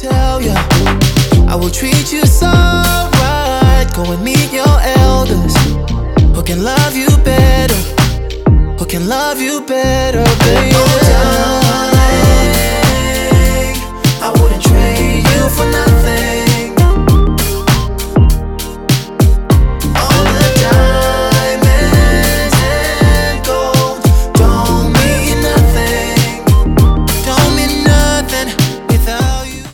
tell ya, I will treat you so right. Go and meet your elders, who can love you better, who can love you better, baby.